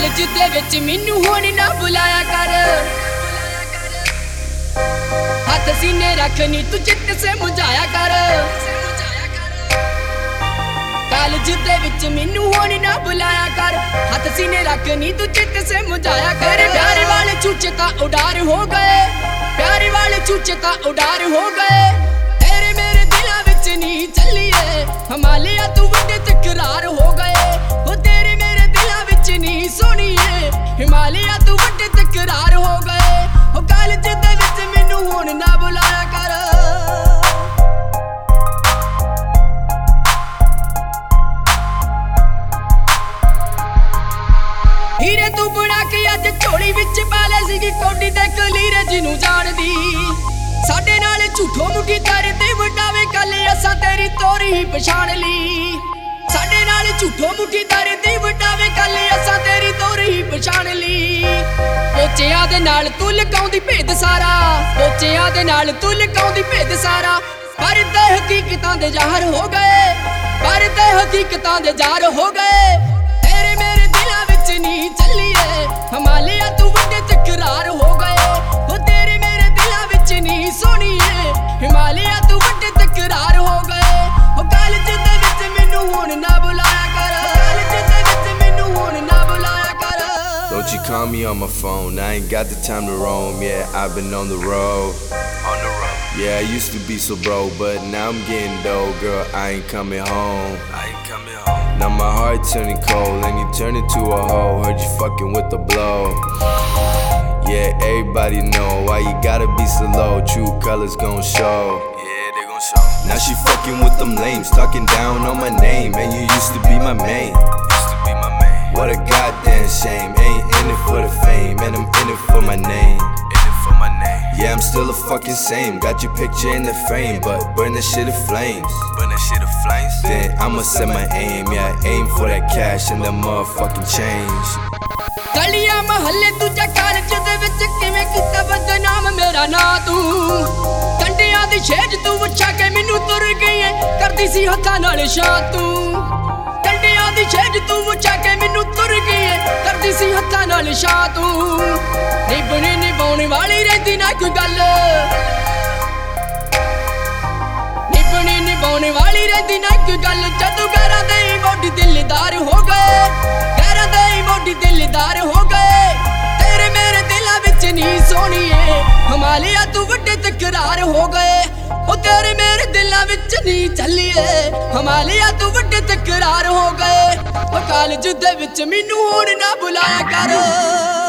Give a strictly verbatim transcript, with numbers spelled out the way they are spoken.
College ਦੇ ਵਿੱਚ ਮੈਨੂੰ ਹੁਣ ਨਾ ਬੁਲਾਇਆ ਕਰ। ਹੱਥ ਸੀਨੇ ਰੱਖ ਨੀ ਤੂੰ ਚਿੱਤ ਸੇ ਮੁਝਾਇਆ ਕਰ। ਕਾਲਜ ਦੇ ਵਿੱਚ ਮੈਨੂੰ ਹੁਣ ਨਾ ਬੁਲਾਇਆ ਕਰ। ਹੱਥ ਸੀਨੇ ਰੱਖ ਨੀ ਤੂੰ ਚਿੱਤ ਸੇ ਮੁਝਾਇਆ ਕਰ। ਪਿਆਰ ਵਾਲੇ ਚੂਚੇ ਤਾਂ ਉਡਾਰ ਹੋ ਗਏ, ਪਿਆਰ ਵਾਲੇ ਚੂਚੇ ਤਾਂ ਉਡਾਰ ਹੋ ਗਏ। ਤੇਰੇ ਮੇਰੇ ਦਿਲਾਂ ਵਿੱਚ ਨਹੀਂ ਚੱਲੀਏ ਹਿਮਾਲਿਆ ਤੂੰ ਵੱਡੇ ਤਕਰਾਰ ਹੋ ਗਏ। ਉਹ ਤੇਰੇ ਮੇਰੇ ਦਿਲਾਂ ਵਿੱਚ ਨਹੀਂ ਸੋਹਣੀਏ ਹਿਮਾਲਿਆ ਤੂੰ ਵੱਡੇ ਤਕਰਾਰ ਹੋ ਗਏ। ਉਹ ਕਾਲਜ ਦੇ ਵਿੱਚ ਮੈਨੂੰ ਹੁਣ ਨਾ ਬੁਲਾਇਆ ਕਰ। ਹੀਰੇ ਤੂੰ ਬਣਾ ਕੇ ਅੱਜ ਝੋਲੀ ਵਿੱਚ ਪਾ ਲੈ ਸੀਗੀ ਕੋਡੀ ਤੇ ਕਲੀਰੇ ਜਿਹਨੂੰ ਜਾਣਦੀ। ਸਾਡੇ ਨਾਲ ਝੂਠੋ ਮੁੱਠੀ ਕਰਦੇ ਵਡਾਵੇ ਕੱਲ ਅਸਾਂ ਤੇਰੀ ਤੋਰੀ ਹੀ ਪਛਾਣ ਲਈ। ਸਾਡੇ ਨਾਲ ਝੂਠੋ ਮੁੱਠੀ ਕਰਦੇ ਵਡਾਵੇ ਕੱਲ ਅਸਾਂ ਤੇਰੀ ਤੋਰੀ ਹੀ ਪਛਾਣ ਲਈ। ਪੋਚਿਆਂ ਦੇ ਨਾਲ ਤੂੰ ਲਕਾਉਂਦੀ ਭੇਦ ਸਾਰਾ, ਪੋਚਿਆਂ ਦੇ ਨਾਲ ਤੂੰ ਲਕਾਉਂਦੀ ਭੇਦ ਸਾਰਾ। ਪਰ ਤੇ ਹਕੀਕਤਾਂ ਦੇ ਜ਼ਾਹਰ ਹੋ ਗਏ, ਪਰ ਤੇ ਹਕੀਕਤਾਂ ਦੇ ਜ਼ਾਹਰ ਹੋ ਗਏ। ਤੇਰੇ ਮੇਰੇ ਦਿਲਾਂ ਵਿੱਚ ਨਹੀਂ ਚੱਲੀਏ ਹਿਮਾਲਿਆ ਤੂੰ ਵੱਡੇ ਤਕਰਾਰ ਹੋ ਗਏ। ਉਹ ਤੇਰੇ ਮੇਰੇ ਦਿਲਾਂ ਵਿੱਚ ਨਹੀਂ ਸੋਹਣੀਏ ਹਿਮਾਲਿਆ ਤੂੰ ਵੱਡੇ ਤਕਰਾਰ ਹੋ ਗਏ। ਉਹ ਕਾਲਜ ਦੇ ਵਿੱਚ ਮੈਨੂੰ ਹੁਣ ਨਾ ਬੁਲਾਇਆ ਕਰ, ਕਾਲਜ ਦੇ ਵਿੱਚ ਮੈਨੂੰ ਹੁਣ ਨਾ ਬੁਲਾਇਆ ਕਰ। Don't you call me on my phone, I ain't got the time to roam. Yeah, I've been on the road, on the road. Yeah, I used to be so broke, but now I'm getting dough. Girl, I ain't coming home, I ain't coming home. Now my heart turning cold and you turn into a hoe. Heard you fucking with the blow. Yeah, everybody know why you gotta be so low. True colors gon' show. Yeah, they gon' show. Now she fucking with them lames, talking down on my name. And you used to be my main, used to be my main. What a goddamn shame. Ain't in it for the fame, and I'm in it for my name, in it for my name. Yeah, I'm still a fucking same. Got your picture in the frame, but burn that shit in flames, burn that shit in flames. Then I'ma set my aim, yeah, aim for that cash and that motherfucking change. ਗਲੀਆਂ ਮਹੱਲੇ ਦੂਜਾ college ਦੇ ਵਿੱਚ ਕਿਵੇਂ ਕੀਤਾ ਬਦਨਾਮ ਮੇਰਾ ਨਾਂ ਤੂੰ। ਕੰਡਿਆਂ ਦੀ ਛੇਜ ਤੂੰ ਵਛਾ ਕੇ ਮੈਨੂੰ ਤੁਰ ਗਈ ਏ ਕਰਦੀ ਸੀ ਹੱਥਾਂ ਨਾਲ ਛਾਂ ਤੂੰ। ਕੰਡਿਆਂ ਦੀ ਛੇਜ ਤੂੰ ਵਛਾ ਕੇ ਮੈਨੂੰ ਤੁਰ ਗਈ ਏ ਕਰਦੀ ਸੀ ਹੱਥਾਂ ਨਾਲ ਛਾਂ ਤੂੰ। ਨਿਭਣੀ ਨਿਭਾਉਣ ਵਾਲੀ ਰਹਿੰਦੀ ਨਾ ਕੋਈ ਗੱਲ, ਨਿਭਣੀ ਨਿਭਾਉਣ ਵਾਲੀ ਰਹਿੰਦੀ ਨਾ ਕੋਈ ਗੱਲ। ਜਦੋਂ ਗੈਰਾਂ ਦੇ ਮੋਢੀ ਦਿਲਦਾਰ ਹੋ ਗਏ, ਗੈਰਾਂ ਦੇ ਮੋਢੀ ਦਿਲਦਾਰ ਹੋ ਗਏ। ਤੇਰੇ ਮੇਰੇ ਦਿਲਾਂ ਵਿੱਚ ਨਹੀਂ ਸੋਹਣੀਏ ਹਿਮਾਲਿਆ ਤੂੰ ਵੱਡੇ ਤਕਰਾਰ ਹੋ ਗਏ। ਉਹ ਤੇਰੇ ਮੇਰੇ ਦਿਲਾਂ ਵਿੱਚ ਨਹੀਂ ਚੱਲੀਏ ਹਿਮਾਲਿਆ ਤੂੰ ਵੱਡੇ ਤਕਰਾਰ ਹੋ ਗਏ। ਉਹ ਕਾਲਜ ਦੇ ਵਿੱਚ ਮੈਨੂੰ ਹੁਣ ਨਾ ਬੁਲਾਇਆ ਕਰ।